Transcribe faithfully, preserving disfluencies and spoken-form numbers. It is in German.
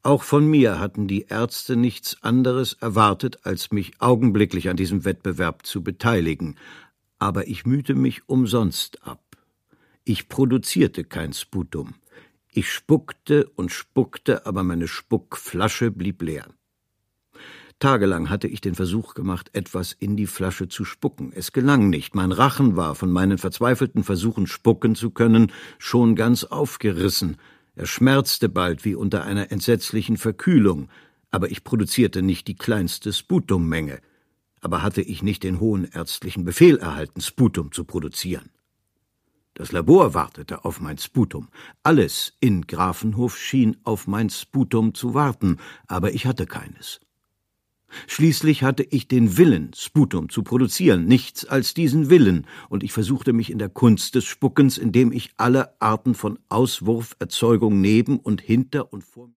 Auch von mir hatten die Ärzte nichts anderes erwartet, als mich augenblicklich an diesem Wettbewerb zu beteiligen. Aber ich mühte mich umsonst ab. Ich produzierte kein Sputum. Ich spuckte und spuckte, aber meine Spuckflasche blieb leer. Tagelang hatte ich den Versuch gemacht, etwas in die Flasche zu spucken. Es gelang nicht. Mein Rachen war, von meinen verzweifelten Versuchen, spucken zu können, schon ganz aufgerissen. Er schmerzte bald wie unter einer entsetzlichen Verkühlung, aber ich produzierte nicht die kleinste Sputummenge. Aber hatte ich nicht den hohen ärztlichen Befehl erhalten, Sputum zu produzieren? Das Labor wartete auf mein Sputum. Alles in Grafenhof schien auf mein Sputum zu warten, aber ich hatte keines. Schließlich hatte ich den Willen, Sputum zu produzieren, nichts als diesen Willen, und ich versuchte mich in der Kunst des Spuckens, indem ich alle Arten von Auswurferzeugung neben und hinter und vor